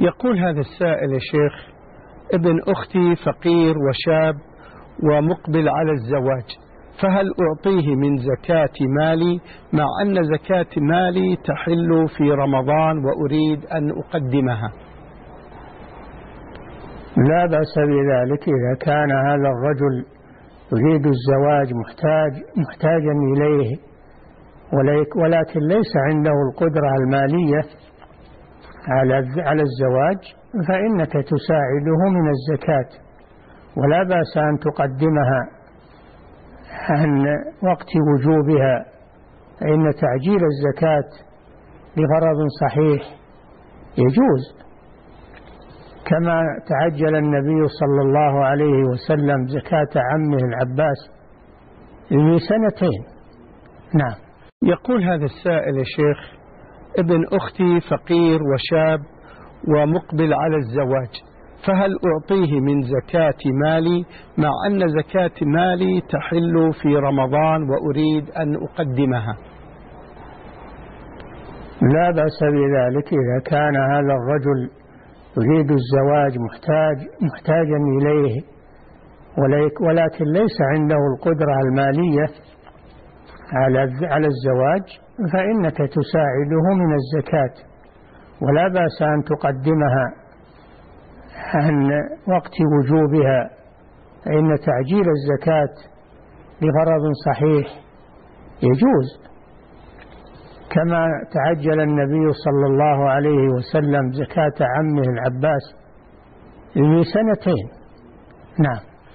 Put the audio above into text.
يقول هذا السائل: يا شيخ، ابن أختي فقير وشاب ومقبل على الزواج، فهل أعطيه من زكاة مالي مع أن زكاة مالي تحل في رمضان وأريد أن أقدمها؟ لا بأس بذلك إذا كان هذا الرجل يريد الزواج محتاجا إليه ولكن ليس عنده القدرة المالية على الزواج، فإنك تساعده من الزكاة، ولا بأس أن تقدمها عن وقت وجوبها، فإن تعجيل الزكاة لغرض صحيح يجوز، كما تعجل النبي صلى الله عليه وسلم زكاة عمه العباس في 2 سنين. نعم. يقول هذا السائل: يا شيخ، ابن أختي فقير وشاب ومقبل على الزواج، فهل أعطيه من زكاة مالي مع أن زكاة مالي تحل في رمضان وأريد أن أقدمها؟ لا بأس بذلك إذا كان هذا الرجل يريد الزواج محتاجا إليه ولكن ليس عنده القدرة المالية على الزواج، فإنك تساعده من الزكاة، ولا بأس أن تقدمها عن وقت وجوبها، فإن تعجيل الزكاة لغرض صحيح يجوز، كما تعجل النبي صلى الله عليه وسلم زكاة عمه العباس في 2 سنين. نعم.